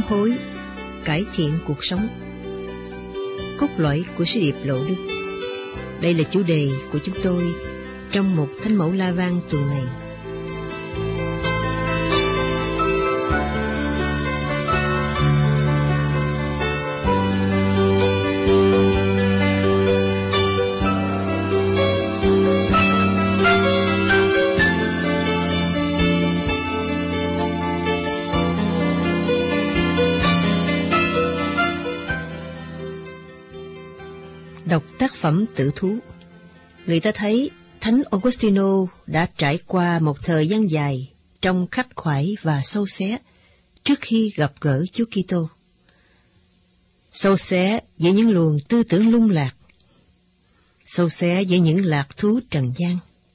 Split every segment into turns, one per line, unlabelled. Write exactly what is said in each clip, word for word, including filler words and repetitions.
hối, cải thiện cuộc sống. Cốt lõi của sứ điệp Lộ Đức. Đây là chủ đề của chúng tôi trong một Thánh mẫu La Vang tuần này. Đọc tác phẩm Tự Thú. Người ta thấy Thánh Augustino đã trải qua một thời gian dài trong khắc khoải và sâu xé trước khi gặp gỡ Chúa Kitô. Sâu xé với những luồng tư tưởng lung lạc, sâu xé với những lạc thú trần gian.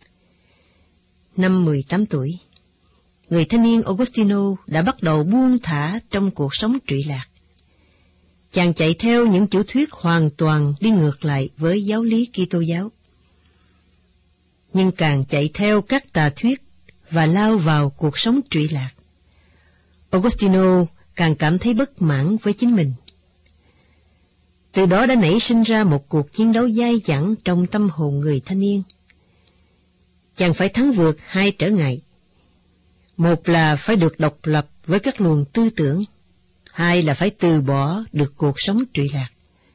Năm mười tám tuổi, người thanh niên Augustino đã bắt đầu buông thả trong cuộc sống trụy lạc. Chàng chạy theo những chủ thuyết hoàn toàn đi ngược lại với giáo lý Kitô giáo. Nhưng càng chạy theo các tà thuyết và lao vào cuộc sống trụy lạc, Augustino càng cảm thấy bất mãn với chính mình. Từ đó đã nảy sinh ra một cuộc chiến đấu dai dẳng trong tâm hồn người thanh niên. Chàng phải thắng vượt hai trở ngại. Một là phải được độc lập với các luồng tư tưởng, hai là phải từ bỏ được cuộc sống trụy lạc.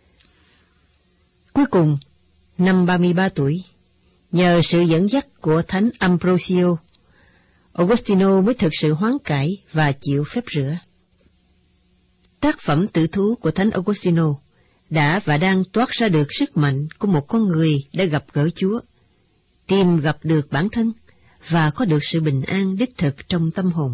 Cuối cùng, năm ba mươi ba tuổi, nhờ sự dẫn dắt của Thánh Ambrosio, Augustino mới thực sự hoán cải và chịu phép rửa. Tác phẩm Tự Thú của Thánh Augustino đã và đang toát ra được sức mạnh của một con người đã gặp gỡ Chúa, tìm gặp được bản thân và có được sự bình an đích thực trong tâm hồn.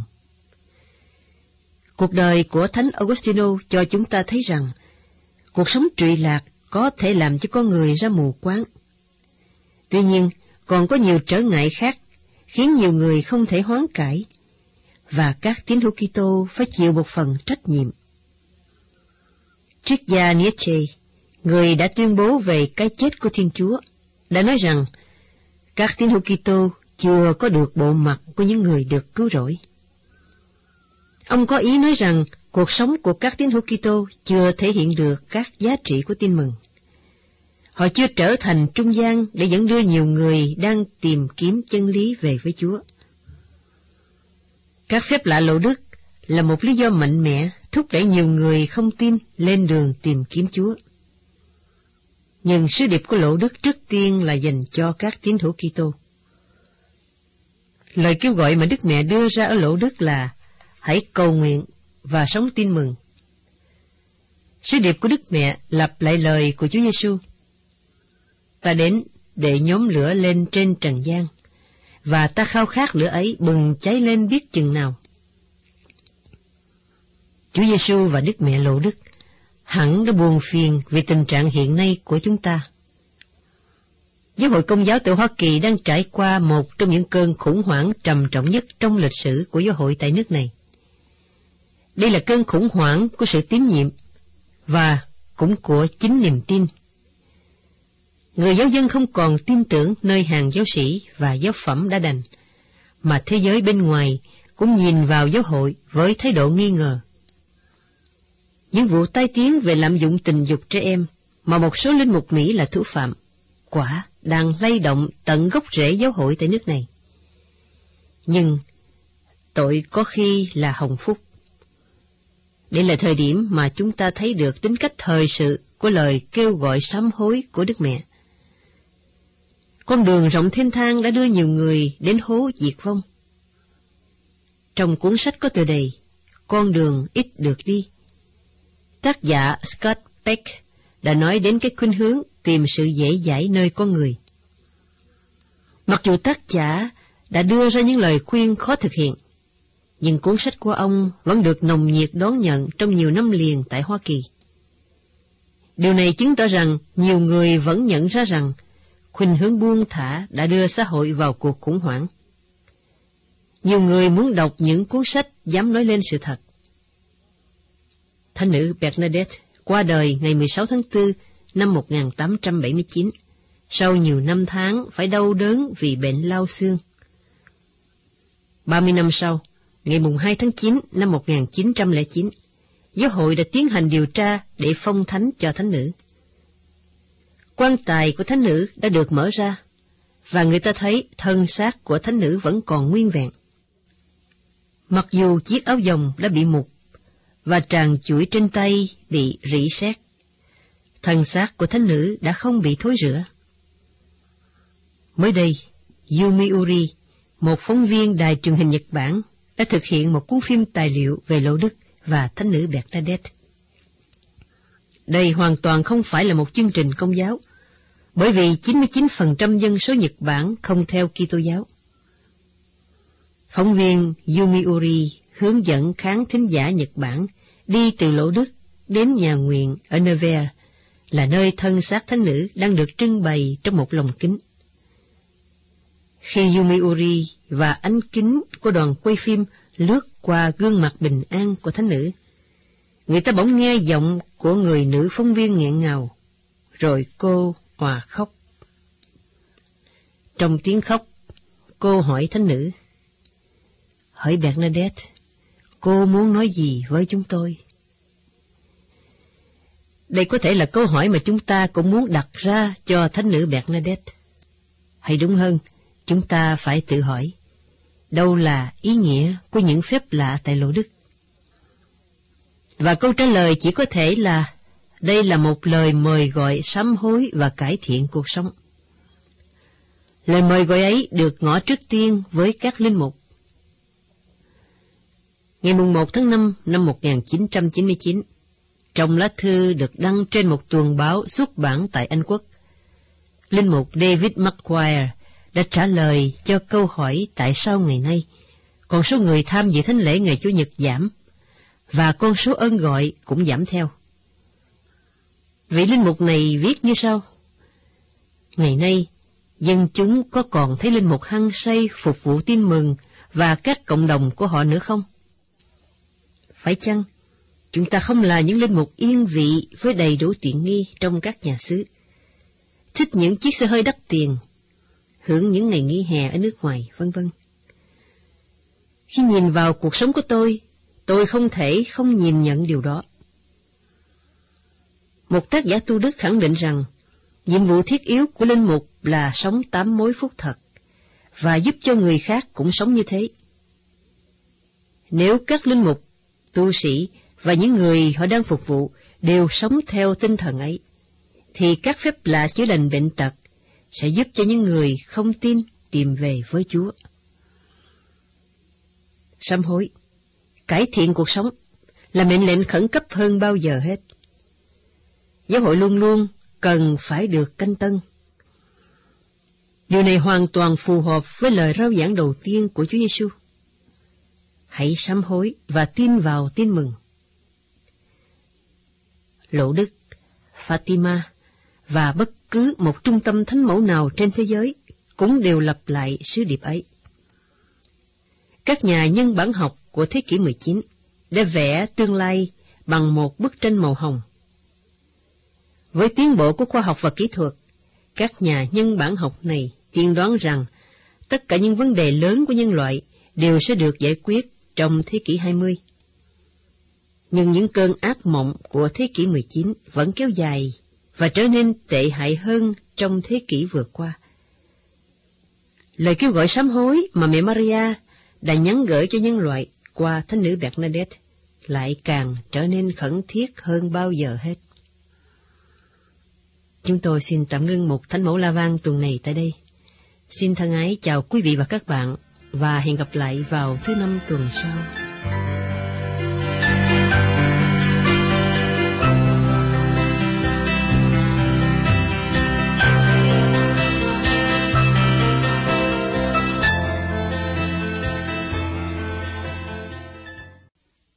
Cuộc đời của Thánh Augustino cho chúng ta thấy rằng cuộc sống trụy lạc có thể làm cho con người ra mù quáng. Tuy nhiên, còn có nhiều trở ngại khác khiến nhiều người không thể hoán cải, và các tín hữu Kitô phải chịu một phần trách nhiệm. Triết gia Nietzsche, người đã tuyên bố về cái chết của Thiên Chúa, đã nói rằng các tín hữu Kitô chưa có được bộ mặt của những người được cứu rỗi. Ông có ý nói rằng cuộc sống của các tín hữu Kitô chưa thể hiện được các giá trị của tin mừng. Họ chưa trở thành trung gian để dẫn đưa nhiều người đang tìm kiếm chân lý về với Chúa. Các phép lạ Lộ Đức là một lý do mạnh mẽ thúc đẩy nhiều người không tin lên đường tìm kiếm Chúa. Nhưng sứ điệp của Lộ Đức trước tiên là dành cho các tín hữu Kitô. Lời kêu gọi mà Đức Mẹ đưa ra ở Lộ Đức là hãy cầu nguyện và sống tin mừng. Sứ điệp của Đức Mẹ lặp lại lời của Chúa Giêsu: ta đến để nhóm lửa lên trên trần gian, và ta khao khát lửa ấy bừng cháy lên biết chừng nào. Chúa Giêsu và Đức Mẹ Lộ Đức hẳn đã buồn phiền vì tình trạng hiện nay của chúng ta. Giáo hội Công giáo tại Hoa Kỳ đang trải qua một trong những cơn khủng hoảng trầm trọng nhất trong lịch sử của giáo hội tại nước này. Đây là cơn khủng hoảng của sự tín nhiệm và cũng của chính niềm tin. Người giáo dân không còn tin tưởng nơi hàng giáo sĩ và giáo phẩm đã đành, mà thế giới bên ngoài cũng nhìn vào giáo hội với thái độ nghi ngờ. Những vụ tai tiếng về lạm dụng tình dục trẻ em mà một số linh mục Mỹ là thủ phạm, quả đang lay động tận gốc rễ giáo hội tại nước này. Nhưng tội có khi là hồng phúc. Đây là thời điểm mà chúng ta thấy được tính cách thời sự của lời kêu gọi sám hối của Đức Mẹ. Con đường rộng thênh thang đã đưa nhiều người đến hố diệt vong. Trong cuốn sách có tựa đề Con đường ít được đi, tác giả Scott Peck đã nói đến cái khuynh hướng tìm sự dễ dãi nơi con người. Mặc dù tác giả đã đưa ra những lời khuyên khó thực hiện, nhưng cuốn sách của ông vẫn được nồng nhiệt đón nhận trong nhiều năm liền tại Hoa Kỳ. Điều này chứng tỏ rằng nhiều người vẫn nhận ra rằng khuynh hướng buông thả đã đưa xã hội vào cuộc khủng hoảng. Nhiều người muốn đọc những cuốn sách dám nói lên sự thật. Thánh nữ Bernadette qua đời ngày mười sáu tháng tư năm một nghìn tám trăm bảy mươi chín, sau nhiều năm tháng phải đau đớn vì bệnh lao xương. ba mươi năm sau, ngày mùng hai tháng chín năm một nghìn chín trăm lẻ chín, giáo hội đã tiến hành điều tra để phong thánh cho thánh nữ. Quan tài của thánh nữ đã được mở ra, và người ta thấy thân xác của thánh nữ vẫn còn nguyên vẹn. Mặc dù chiếc áo dòng đã bị mục, và tràng chuỗi trên tay bị rỉ sét, thân xác của thánh nữ đã không bị thối rữa. Mới đây, Yomiuri, một phóng viên đài truyền hình Nhật Bản, đã thực hiện một cuốn phim tài liệu về Lộ Đức và thánh nữ Bernadette. Đây hoàn toàn không phải là một chương trình công giáo, bởi vì chín mươi chín phần trăm dân số Nhật Bản không theo Kitô giáo. Phóng viên Yomiuri hướng dẫn khán thính giả Nhật Bản đi từ Lộ Đức đến nhà nguyện ở Nevers, là nơi thân xác thánh nữ đang được trưng bày trong một lồng kính. Khi Yomiuri và ánh kính của đoàn quay phim lướt qua gương mặt bình an của thánh nữ, người ta bỗng nghe giọng của người nữ phóng viên nghẹn ngào, rồi cô òa khóc. Trong tiếng khóc, cô hỏi thánh nữ: "Hỡi Bernadette, cô muốn nói gì với chúng tôi?" Đây có thể là câu hỏi mà chúng ta cũng muốn đặt ra cho thánh nữ Bernadette. Hay đúng hơn, chúng ta phải tự hỏi, đâu là ý nghĩa của những phép lạ tại Lộ Đức? Và câu trả lời chỉ có thể là đây là một lời mời gọi sám hối và cải thiện cuộc sống. Lời mời gọi ấy được ngỏ trước tiên với các linh mục. Ngày một tháng năm năm một nghìn chín trăm chín mươi chín, trong lá thư được đăng trên một tuần báo xuất bản tại Anh Quốc, linh mục David McQuire đã trả lời cho câu hỏi tại sao ngày nay con số người tham dự thánh lễ ngày Chủ nhật giảm, và con số ơn gọi cũng giảm theo. Vị linh mục này viết như sau: Ngày nay, dân chúng có còn thấy linh mục hăng say phục vụ tin mừng và các cộng đồng của họ nữa không? Phải chăng chúng ta không là những linh mục yên vị với đầy đủ tiện nghi trong các nhà xứ, thích những chiếc xe hơi đắt tiền, hưởng những ngày nghỉ hè ở nước ngoài, vân vân? Khi nhìn vào cuộc sống của tôi, tôi không thể không nhìn nhận điều đó. Một tác giả tu đức khẳng định rằng nhiệm vụ thiết yếu của linh mục là sống tám mối phúc thật và giúp cho người khác cũng sống như thế. Nếu các linh mục, tu sĩ và những người họ đang phục vụ đều sống theo tinh thần ấy, thì các phép lạ chữa lành bệnh tật sẽ giúp cho những người không tin tìm về với Chúa. Sám hối, cải thiện cuộc sống là mệnh lệnh khẩn cấp hơn bao giờ hết. Giáo hội luôn luôn cần phải được canh tân. Điều này hoàn toàn phù hợp với lời rao giảng đầu tiên của Chúa Giêsu: Hãy sám hối và tin vào tin mừng. Lộ Đức, Fatima và bất cứ một trung tâm thánh mẫu nào trên thế giới cũng đều lặp lại sứ điệp ấy. Các nhà nhân bản học của thế kỷ mười chín đã vẽ tương lai bằng một bức tranh màu hồng. Với tiến bộ của khoa học và kỹ thuật, các nhà nhân bản học này tiên đoán rằng tất cả những vấn đề lớn của nhân loại đều sẽ được giải quyết trong thế kỷ hai mươi. Nhưng những cơn ác mộng của thế kỷ mười chín vẫn kéo dài và trở nên tệ hại hơn trong thế kỷ vừa qua. Lời kêu gọi sám hối mà mẹ Maria đã nhắn gửi cho nhân loại qua thánh nữ Bernadette lại càng trở nên khẩn thiết hơn bao giờ hết. Chúng tôi xin tạm ngưng một Thánh mẫu La Vang tuần này tại đây. Xin thân ái chào quý vị và các bạn, và hẹn gặp lại vào thứ năm tuần sau.